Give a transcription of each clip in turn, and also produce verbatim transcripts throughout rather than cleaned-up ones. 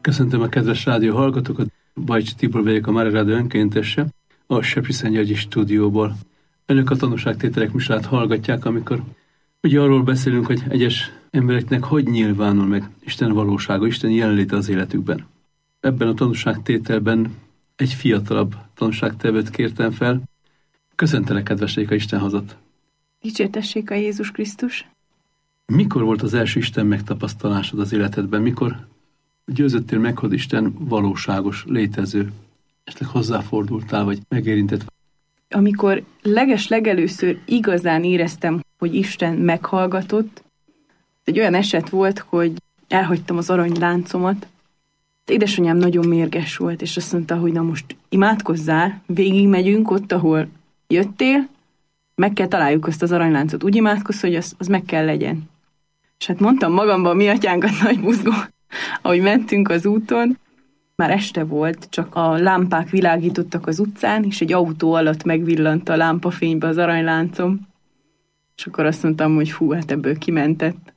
Köszöntöm a kedves rádió hallgatókat, Bajcsi Tibor vagyok, a Mária Rádió önkéntese, a Seprűszentgyörgyi stúdióból. Önök a tanúságtételek műsorát hallgatják, amikor ugye arról beszélünk, hogy egyes embereknek hogy nyilvánul meg Isten valósága, Isten jelenléte az életükben. Ebben a tanúságtételben egy fiatalabb tanúságtevőt kértem fel. Köszöntelek, kedvesék, a Isten hazat! Dicsértessék a Jézus Krisztus! Mikor volt az első Isten megtapasztalásod az életedben? Mikor győzöttél meg, hogy Isten valóságos, létező? Esetleg hozzáfordultál, vagy megérintett? Amikor leges-legelőször igazán éreztem, hogy Isten meghallgatott, egy olyan eset volt, hogy elhagytam az aranyláncomat. Édesanyám nagyon mérges volt, és azt mondta, hogy na most imádkozzál, végigmegyünk ott, ahol jöttél, meg kell találjuk azt az aranyláncot. Úgy imádkozz, hogy az, az meg kell legyen. És hát mondtam magamban, mi atyánkat nagy buzgó, ahogy mentünk az úton. Már este volt, csak a lámpák világítottak az utcán, és egy autó alatt megvillant a lámpafénybe az aranyláncom. És akkor azt mondtam, hogy fú, hát ebből kimentett.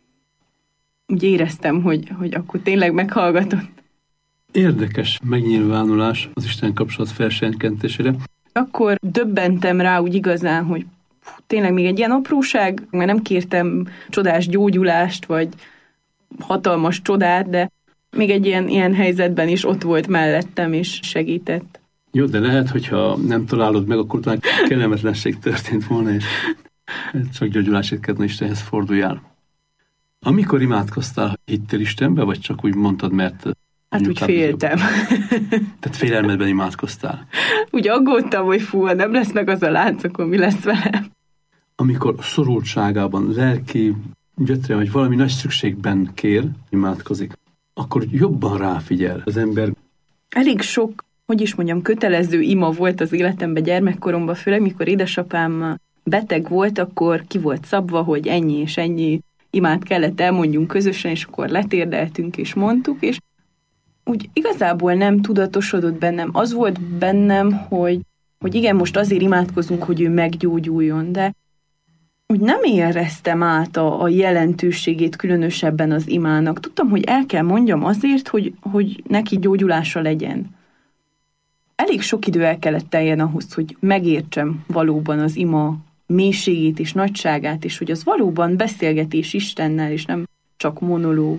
Úgy éreztem, hogy, hogy akkor tényleg meghallgatott. Érdekes megnyilvánulás az Isten kapcsolat felsenkentésére. Akkor döbbentem rá úgy igazán, hogy fú, tényleg még egy ilyen apróság, mert nem kértem csodás gyógyulást, vagy hatalmas csodát, de még egy ilyen, ilyen helyzetben is ott volt mellettem, és segített. Jó, de lehet, hogyha nem találod meg, akkor talán kellemetlenség történt volna, és csak gyógyulásért kellene Istenhez forduljál. Amikor imádkoztál, hittél Istenbe, vagy csak úgy mondtad, mert... Hát úgy féltem. Tehát félelmedben imádkoztál. Úgy aggódtam, hogy fú, ha nem lesz meg az a lánc, akkor mi lesz velem? Amikor szorultságában, lelki gyötre, vagy valami nagy szükségben kér, imádkozik, akkor jobban ráfigyel az ember. Elég sok, hogy is mondjam, kötelező ima volt az életemben gyermekkoromban, főleg mikor édesapám beteg volt, akkor ki volt szabva, hogy ennyi és ennyi imát kellett elmondjunk közösen, és akkor letérdeltünk és mondtuk, és úgy igazából nem tudatosodott bennem. Az volt bennem, hogy, hogy igen, most azért imádkozunk, hogy ő meggyógyuljon, de úgy nem éreztem át a, a jelentőségét különösebben az imának. Tudtam, hogy el kell mondjam azért, hogy, hogy neki gyógyulása legyen. Elég sok idő el kellett teljen ahhoz, hogy megértsem valóban az ima mélységét és nagyságát, és hogy az valóban beszélgetés Istennel, és nem csak monológ.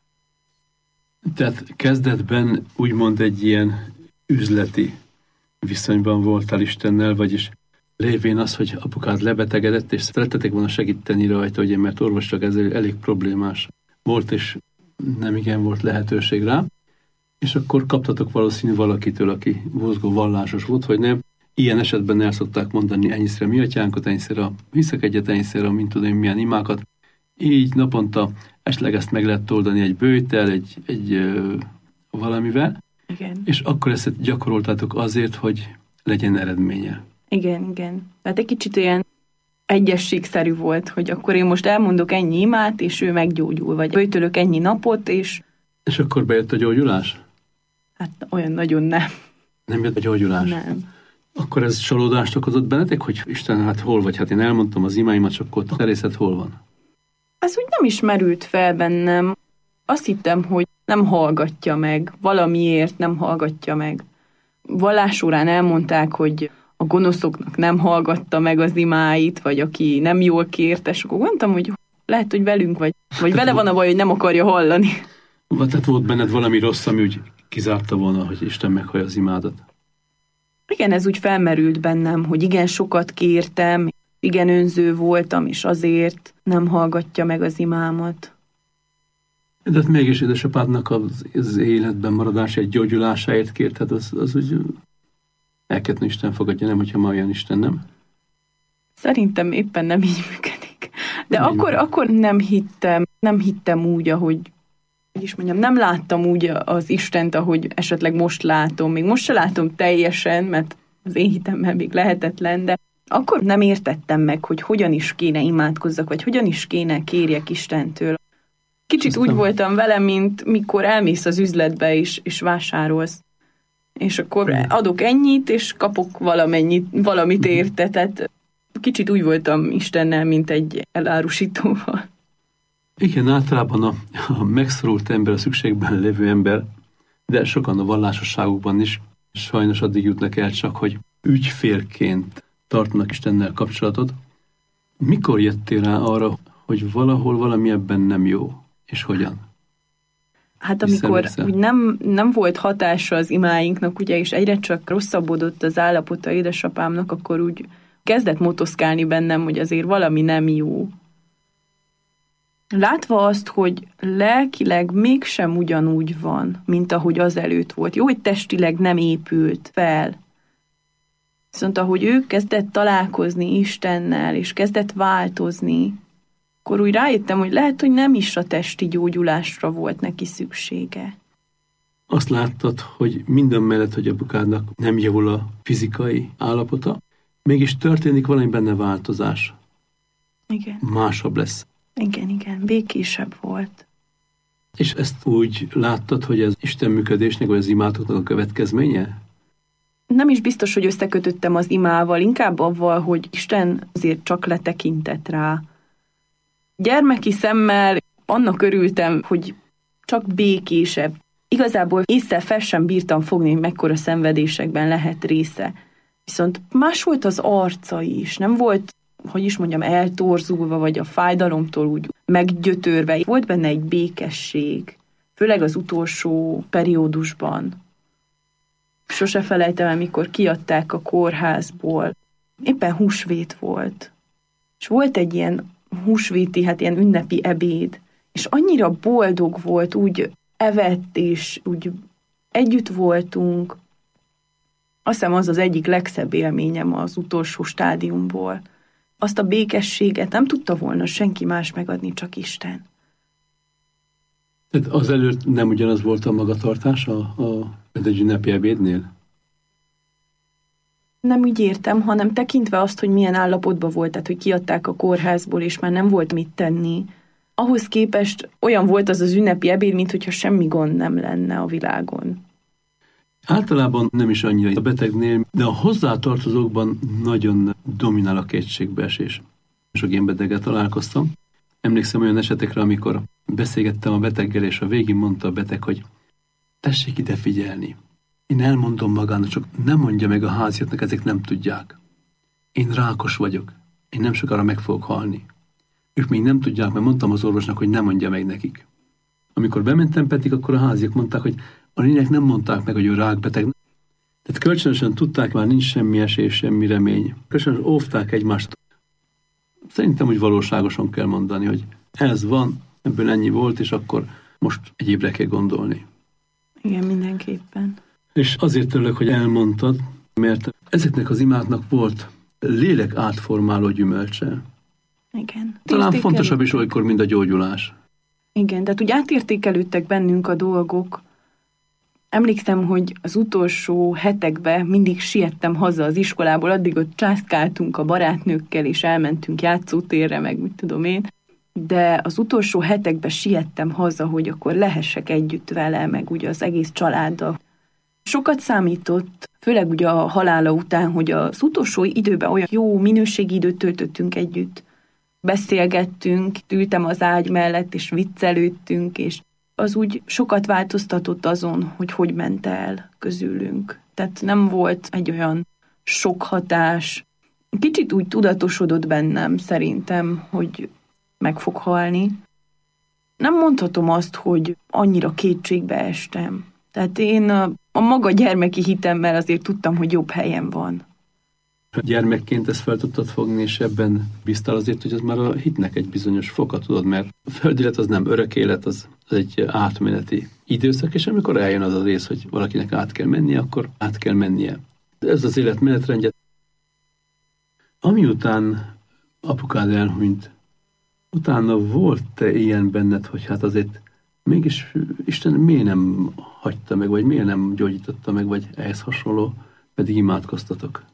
Tehát kezdetben úgymond egy ilyen üzleti viszonyban voltál Istennel, vagyis lévén az, hogy apukád lebetegedett, és szerettetek volna segíteni rajta, ugye, mert orvosság ez elég problémás volt, és nem igen volt lehetőség rá, és akkor kaptatok valószínű valakitől, aki buzgó vallásos volt, hogy nem. Ilyen esetben el szokták mondani ennyiszer mi atyánkat, ennyiszer a hiszek egyet, ennyiszer a mint tudom milyen imákat. Így naponta esetleg ezt meg lehet oldani egy bőjtel, egy, egy ö, valamivel, igen. És akkor ezt gyakoroltátok azért, hogy legyen eredménye. Igen, igen. Tehát egy kicsit olyan egyességszerű volt, hogy akkor én most elmondok ennyi imát, és ő meggyógyul, vagy böjtölök ennyi napot, és... És akkor bejött a gyógyulás? Hát olyan nagyon nem. Nem jött a gyógyulás? Nem. Akkor ez csalódást okozott bennetek, hogy Isten, hát hol vagy? Hát én elmondtam az imáimat, csak akkor a terészet hol van? Ez úgy nem is merült fel bennem. Azt hittem, hogy nem hallgatja meg, valamiért nem hallgatja meg. Vallásórán elmondták, hogy a gonoszoknak nem hallgatta meg az imáit, vagy aki nem jól kérte, és akkor gondoltam, hogy lehet, hogy velünk vagy, vagy vele van a baj, hogy nem akarja hallani. Tehát volt benned valami rossz, ami úgy kizárta volna, hogy Isten meghallja az imádat? Igen, ez úgy felmerült bennem, hogy igen, sokat kértem, igen, önző voltam, és azért nem hallgatja meg az imámat. De hát mégis édesapádnak az, az életben maradása, egy gyógyulásáért kért, hát az, az úgy elketni Isten fogadja, nem, hogyha ma olyan Isten, nem? Szerintem éppen nem így működik. De nem akkor, akkor nem hittem, nem hittem úgy, ahogy, hogy is mondjam, nem láttam úgy az Istent, ahogy esetleg most látom. Még most se látom teljesen, mert az én hitemmel még lehetetlen, de akkor nem értettem meg, hogy hogyan is kéne imádkozzak, vagy hogyan is kéne kérjek Istentől. Kicsit Aztán... úgy voltam vele, mint mikor elmész az üzletbe és, és vásárolsz. És akkor adok ennyit, és kapok valamennyit, valamit érte. Tehát kicsit úgy voltam Istennel, mint egy elárusítóval. Igen, általában a, a megszorult ember, a szükségben lévő ember de sokan a vallásosságukban is sajnos addig jutnak el csak, hogy ügyfélként tartanak Istennel kapcsolatot. Mikor jöttél rá arra, hogy valahol valami ebben nem jó, és hogyan? Hát amikor úgy nem, nem volt hatása az imáinknak, ugye, és egyre csak rosszabbodott az állapota édesapámnak, akkor úgy kezdett motoszkálni bennem, hogy azért valami nem jó. Látva azt, hogy lelkileg mégsem ugyanúgy van, mint ahogy azelőtt volt. Jó, hogy testileg nem épült fel. Viszont ahogy ő kezdett találkozni Istennel, és kezdett változni, akkor úgy rájöttem, hogy lehet, hogy nem is a testi gyógyulásra volt neki szüksége. Azt láttad, hogy minden mellett, hogy apukádnak nem javul a fizikai állapota, mégis történik valami benne változás. Igen. Másabb lesz. Igen, igen, békésebb volt. És ezt úgy láttad, hogy ez Isten működésnek, vagy az imádoknak a következménye? Nem is biztos, hogy összekötöttem az imával, inkább avval, hogy Isten azért csak letekintett rá. Gyermeki szemmel annak örültem, hogy csak békésebb. Igazából észre fel sem bírtam fogni, hogy mekkora szenvedésekben lehet része. Viszont más volt az arca is, nem volt, hogy is mondjam, eltorzulva, vagy a fájdalomtól úgy meggyötörve. Volt benne egy békesség, főleg az utolsó periódusban. Sose felejtem el, mikor kiadták a kórházból. Éppen húsvét volt. És volt egy ilyen húsvéti, hát ilyen ünnepi ebéd, és annyira boldog volt, úgy evett, és úgy együtt voltunk. Azt hiszem, az az egyik legszebb élményem az utolsó stádiumból. Azt a békességet nem tudta volna senki más megadni, csak Isten. Tehát azelőtt nem ugyanaz volt a magatartás a, a egy ünnepi ebédnél? Nem úgy értem, hanem tekintve azt, hogy milyen állapotban volt, tehát hogy kiadták a kórházból, és már nem volt mit tenni. Ahhoz képest olyan volt az az ünnepi ebéd, mintha semmi gond nem lenne a világon. Általában nem is annyira a betegnél, de a hozzátartozókban nagyon dominál a kétségbeesés. Sok ilyen beteggel találkoztam. Emlékszem olyan esetekre, amikor beszélgettem a beteggel, és a végén mondta a beteg, hogy tessék ide figyelni. Én elmondom magának, csak nem mondja meg a háziaknak, ezek nem tudják. Én rákos vagyok. Én nem sokára meg fogok halni. Ők még nem tudják, mert mondtam az orvosnak, hogy nem mondja meg nekik. Amikor bementem pedig, akkor a háziak mondták, hogy a lények nem mondták meg, hogy ő rákbeteg. Tehát kölcsönösen tudták, már nincs semmi esély, semmi remény. Kölcsönösen óvták egymást. Szerintem, hogy valóságosan kell mondani, hogy ez van, ebből ennyi volt, és akkor most egyébre kell gondolni. Igen, mindenképpen. És azért örülök, hogy elmondtad, mert ezeknek az imáknak volt lélek átformáló gyümölcse. Igen. Talán fontosabb is olykor, mint a gyógyulás. Igen, tehát úgy átértékelődtek bennünk a dolgok. Emlékszem, hogy az utolsó hetekben mindig siettem haza az iskolából, addig ott császkáltunk a barátnőkkel, és elmentünk játszótérre, meg mit tudom én. De az utolsó hetekben siettem haza, hogy akkor lehessek együtt vele, meg ugye az egész családdal. Sokat számított, főleg ugye a halála után, hogy az utolsó időben olyan jó minőségi időt töltöttünk együtt. Beszélgettünk, ültem az ágy mellett, és viccelődtünk, és az úgy sokat változtatott azon, hogy hogy ment el közülünk. Tehát nem volt egy olyan sok hatás. Kicsit úgy tudatosodott bennem szerintem, hogy meg fog halni. Nem mondhatom azt, hogy annyira kétségbe estem. Tehát én a, a maga gyermeki hitemmel azért tudtam, hogy jobb helyen van. Gyermekként ezt fel tudtad fogni, és ebben bíztál azért, hogy az már a hitnek egy bizonyos foka, tudod, mert a földi élet az nem örök élet, az, az egy átmeneti időszak, és amikor eljön az az rész, hogy valakinek át kell mennie, akkor át kell mennie. Ez az élet menetrendje. Ami után apukád elhunyt, utána volt-e ilyen benned, hogy hát azért mégis Isten miért nem hagyta meg, vagy miért nem gyógyította meg, vagy ehhez hasonló, pedig imádkoztatok?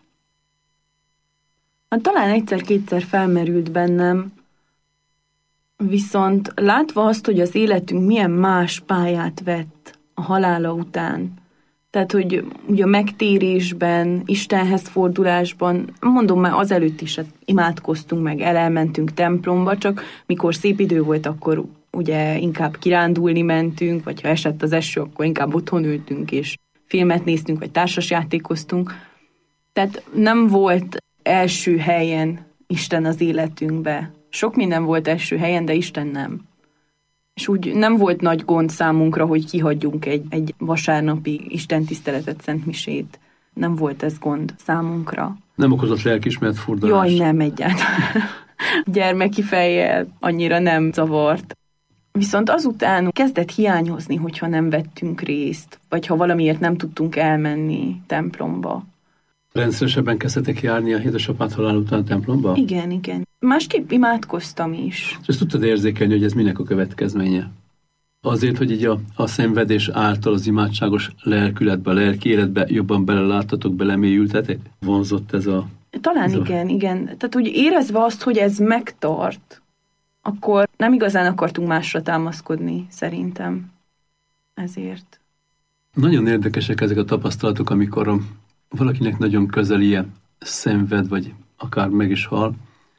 Hát talán egyszer-kétszer felmerült bennem, viszont látva azt, hogy az életünk milyen más pályát vett a halála után, tehát, hogy ugye a megtérésben, Istenhez fordulásban, mondom már azelőtt is, hát imádkoztunk meg, elmentünk templomba, csak mikor szép idő volt, akkor ugye inkább kirándulni mentünk, vagy ha esett az eső, akkor inkább otthon ültünk, és filmet néztünk, vagy társasjátékoztunk. Tehát nem volt első helyen Isten az életünkbe. Sok minden volt első helyen, de Isten nem. És úgy nem volt nagy gond számunkra, hogy kihagyjunk egy, egy vasárnapi istentiszteletet, szentmisét. Nem volt ez gond számunkra. Nem okozott lelkiismeret furdalást? Jaj, nem egyáltalán. Gyermeki fejjel annyira nem zavart. Viszont azután kezdett hiányozni, hogyha nem vettünk részt, vagy ha valamiért nem tudtunk elmenni templomba. Rendszeresebben kezdtetek járni a édesapád halál után templomba? Igen, igen. Másképp imádkoztam is. És ezt tudtad érzékelni, hogy ez minek a következménye? Azért, hogy így a, a szenvedés által az imádságos lelkületbe, a lelki életbe jobban beleláttatok, belemélyültetek? Vonzott ez a... Talán ez igen, a... igen. Tehát úgy érezve azt, hogy ez megtart, akkor nem igazán akartunk másra támaszkodni, szerintem. Ezért. Nagyon érdekesek ezek a tapasztalatok, amikor valakinek nagyon közelie szenved, vagy akár meg is hal,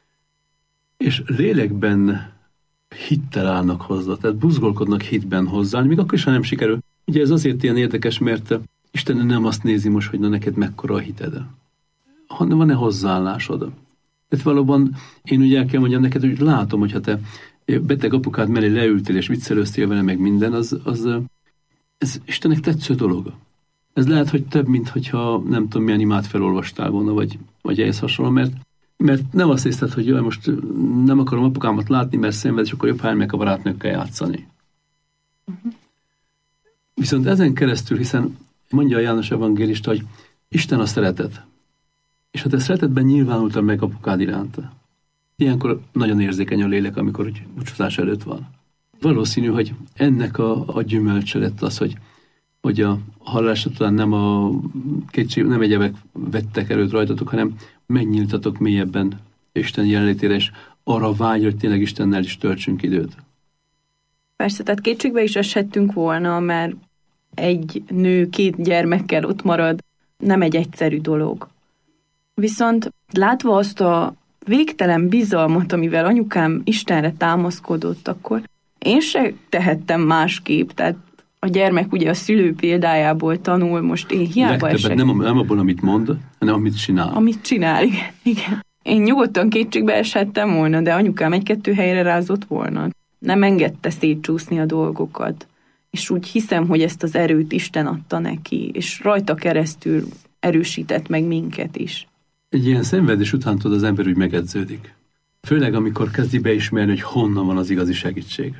és lélekben hittel állnak hozzá, tehát buzgolkodnak hitben hozzá, még akkor is, ha nem sikerül. Ugye ez azért ilyen érdekes, mert Isten nem azt nézi most, hogy na neked mekkora a hited, hanem van-e hozzáállásod. Tehát valóban én ugye el kell mondjam neked, hogy látom, hogyha te beteg apukád mellé leültél és viccelőztél vele meg minden, az, az ez Istennek tetsző dolog. Ez lehet, hogy több, mint hogyha nem tudom milyen imát felolvastál volna, vagy, vagy ehhez hasonló, mert, mert nem azt hiszed, hogy jaj, most nem akarom apukámat látni, mert szenved, és akkor jobb, ha elmegyek a barátnőkkel játszani. Uh-huh. Viszont ezen keresztül, hiszen mondja a János evangélista, hogy Isten a szeretet. És ha te szeretetben nyilvánultam meg apukád iránta. Ilyenkor nagyon érzékeny a lélek, amikor úgy búcsúzás előtt van. Valószínű, hogy ennek a, a gyümölcse lett az, hogy, hogy a halálás után nem, a kétség, nem egyebek vettek erőt rajtatok, hanem megnyíltatok mélyebben Isten jelenlétére, és arra vágy, hogy tényleg Istennel is töltsünk időt. Persze, tehát kétségbe is eshettünk volna, mert egy nő két gyermekkel ott marad, nem egy egyszerű dolog. Viszont látva azt a végtelen bizalmat, amivel anyukám Istenre támaszkodott, akkor én se tehettem másképp. Tehát a gyermek ugye a szülő példájából tanul, most én hiába esek. Nem, nem abból, amit mond, hanem amit csinál. Amit csinál, igen. igen. Én nyugodtan kétségbe eshettem volna, de anyukám egy-kettő helyre rázott volna. Nem engedte szétcsúszni a dolgokat. És úgy hiszem, hogy ezt az erőt Isten adta neki, és rajta keresztül erősített meg minket is. Egy ilyen szenvedés után tud az ember úgy megedződik. Főleg, amikor kezdi beismerni, hogy honnan van az igazi segítség.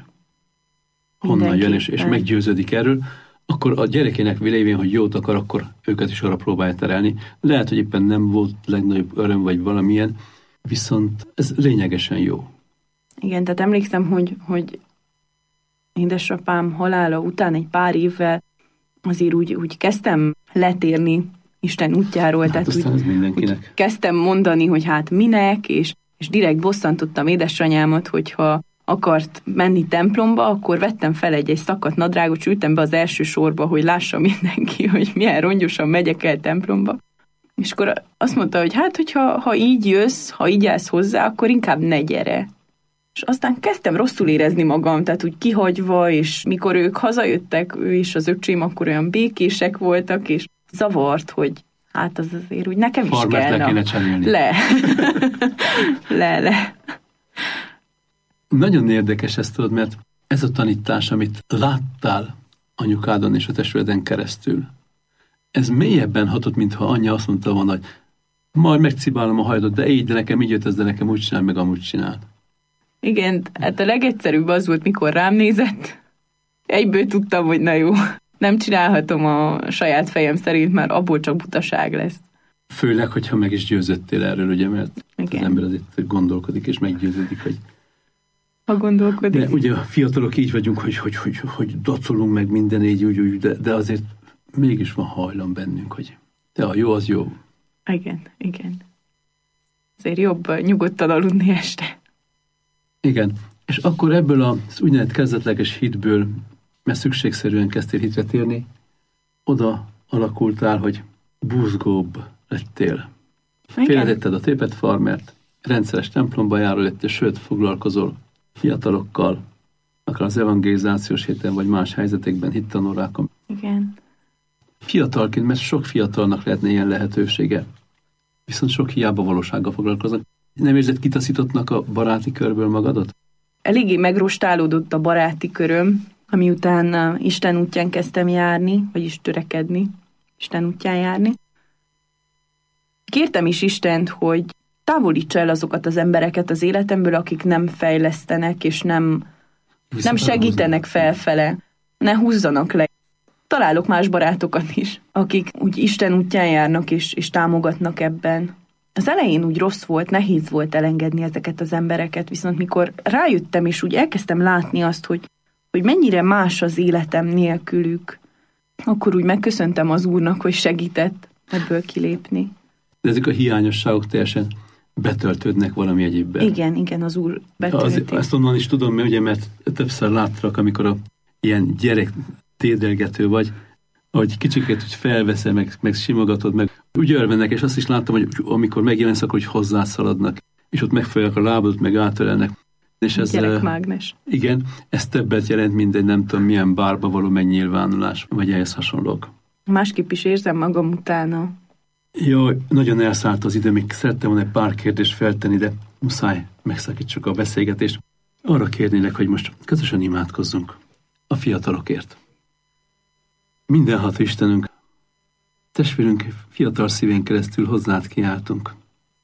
Honnan jön, és, és meggyőződik erről, akkor a gyerekének lévén, hogy jót akar, akkor őket is arra próbálja terelni. Lehet, hogy éppen nem volt legnagyobb öröm, vagy valamilyen, viszont ez lényegesen jó. Igen, tehát emlékszem, hogy, hogy édesapám halála után egy pár évvel azért úgy, úgy kezdtem letérni Isten útjáról, hát tehát úgy, úgy kezdtem mondani, hogy hát minek, és, és direkt bosszantottam édesanyámat, hogyha akart menni templomba, akkor vettem fel egy, egy szakadt nadrágot, ültem be az első sorba, hogy lássa mindenki, hogy milyen rongyosan megyek el templomba. És akkor azt mondta, hogy hát, hogyha ha így jössz, ha így állsz hozzá, akkor inkább ne gyere. És aztán kezdtem rosszul érezni magam, tehát úgy kihagyva, és mikor ők hazajöttek, ő és az öcsém akkor olyan békések voltak, és zavart, hogy hát az azért úgy nekem is kell. Le kéne cserélni. Le. le, le. Nagyon érdekes ezt tudod, mert ez a tanítás, amit láttál anyukádon és a testvéreden keresztül, ez mélyebben hatott, mintha anyja azt mondta volna, hogy majd megcibálom a hajdot, de így, de nekem így jött ez, de nekem úgy csinál, meg amúgy csinál. Igen, hát a legegyszerűbb az volt, mikor rám nézett. Egyből tudtam, hogy na jó, nem csinálhatom a saját fejem szerint, mert abból csak butaság lesz. Főleg, hogyha meg is győzöttél erről, ugye, mert igen. Az ember azért gondolkodik és meggyőződik, hogy ha gondolkodik. De ugye a fiatalok így vagyunk, hogy, hogy, hogy, hogy dacolunk meg minden így, úgy, úgy, de, de azért mégis van hajlam bennünk, hogy de a jó az jó. Igen, igen. Azért jobb nyugodtan aludni este. Igen, és akkor ebből az úgynevezett kezdetleges hitből, mert szükségszerűen kezdtél hitre térni, oda alakultál, hogy buzgóbb lettél. Félretetted a tépet farmert, rendszeres templomba járó lettél, sőt, foglalkozol fiatalokkal, a akár az evangelizációs héten, vagy más helyzetekben, hittanórákon. Igen. Fiatalként, mert sok fiatalnak lehetne ilyen lehetősége. Viszont sok hiába valósággal foglalkoznak. Nem érzed kitaszítottnak a baráti körből magadat? Eléggé megrostálódott a baráti köröm, ami után Isten útján kezdtem járni, vagyis törekedni, Isten útján járni. Kértem is Istent, hogy távolítsa el azokat az embereket az életemből, akik nem fejlesztenek, és nem, nem segítenek felfele. Ne húzzanak le. Találok más barátokat is, akik úgy Isten útján járnak, és, és támogatnak ebben. Az elején úgy rossz volt, nehéz volt elengedni ezeket az embereket, viszont mikor rájöttem, és úgy elkezdtem látni azt, hogy, hogy mennyire más az életem nélkülük, akkor úgy megköszöntem az Úrnak, hogy segített ebből kilépni. De ezek a hiányosságok teljesen betöltődnek valami egyébben. Igen, igen, az Úr betölti. Ezt onnan is tudom, mert, ugye, mert többször láttalak, amikor a ilyen gyerek tédelgető vagy, ahogy kicsiket úgy felveszel, meg, meg simogatod, meg úgy örvennek, és azt is láttam, hogy amikor megjelensz, akkor hogy hozzászaladnak, és ott megfogják a lábadot, meg átölelnek. És ez, gyerekmágnes. Igen, ez többet jelent, mint egy nem tudom milyen bárba való megnyilvánulás, vagy ehhez hasonlók. Másképp is érzem magam utána. Jó, nagyon elszállt az idő, még szerettem volna egy pár kérdést feltenni, de muszáj megszakítsuk a beszélgetést. Arra kérnélek, hogy most közösen imádkozzunk a fiatalokért. Mindenható Istenünk, testvérünk fiatal szívén keresztül hozzád kiáltunk.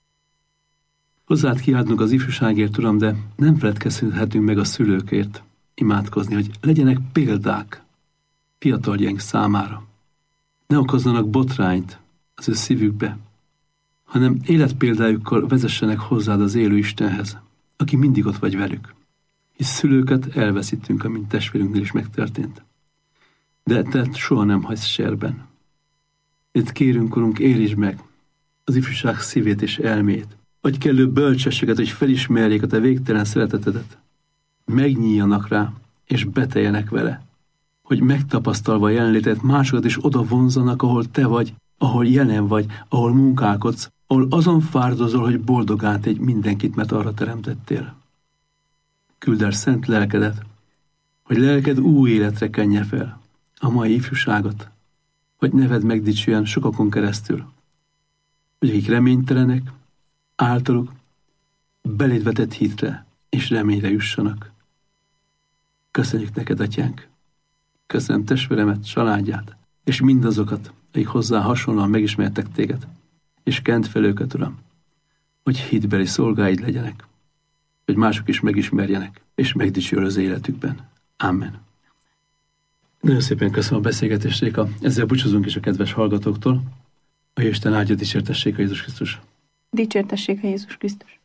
Hozzád kiáltunk az ifjúságért, Uram, de nem feledkezhetünk meg a szülőkért imádkozni, hogy legyenek példák fiataljaink számára. Ne okozzanak botrányt az ő szívükbe, hanem életpéldájukkal vezessenek hozzád az élő Istenhez, aki mindig ott vagy velük. Hisz szülőket elveszítünk, amint testvérünknél is megtörtént. De te soha nem hagysz serben. Itt kérünk, Urunk, érítsd meg az ifjúság szívét és elmét, hogy kellő bölcsességet, hogy felismerjék a te végtelen szeretetedet. Megnyíljanak rá, és beteljenek vele, hogy megtapasztalva a jelenlétet másokat is oda vonzanak, ahol te vagy, ahol jelen vagy, ahol munkálkodsz, ahol azon fárdozol, hogy boldogán tegy mindenkit, mert arra teremtettél. Küld el szent lelkedet, hogy lelked új életre kenje fel a mai ifjúságot, hogy neved megdicsüljen sokakon keresztül, hogy akik reménytelenek, általuk beléd vetett hitre és reményre jussanak. Köszönjük neked, Atyánk! Köszönöm testvéremet, családját, és mindazokat, akik hozzá hasonlóan megismertek téged, és kent fel őket, Uram, hogy hitbeli szolgáid legyenek, hogy mások is megismerjenek, és megdicsül az életükben. Amen. Nagyon szépen köszönöm a beszélgetést, Réka. Ezzel búcsúzunk is a kedves hallgatóktól. A Isten áldja, dicsértessék a Jézus Krisztus. Dicsértessék a Jézus Krisztus.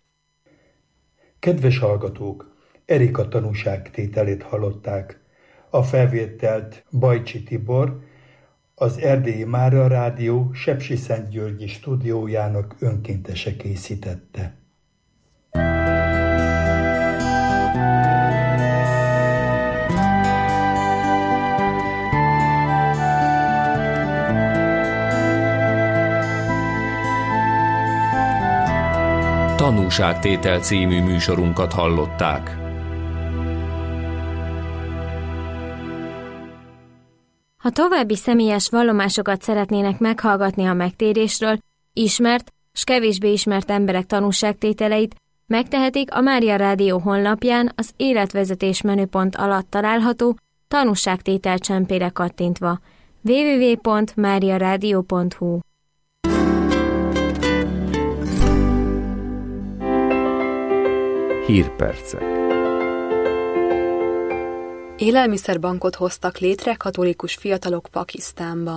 Kedves hallgatók, Erika tanúságtételét hallották. A felvételt Bajcsi Tibor, az Erdélyi Mária Rádió Sepsiszentgyörgyi stúdiójának önkéntese készítette. Tanúságtétel című műsorunkat hallották. Ha további személyes vallomásokat szeretnének meghallgatni a megtérésről, ismert s kevésbé ismert emberek tanúságtételeit, megtehetik a Mária Rádió honlapján az életvezetés menüpont alatt található tanúságtétel csempére kattintva. double-u double-u double-u pont mária rádió pont hu Hírpercek. Élelmiszerbankot hoztak létre katolikus fiatalok Pakisztánban.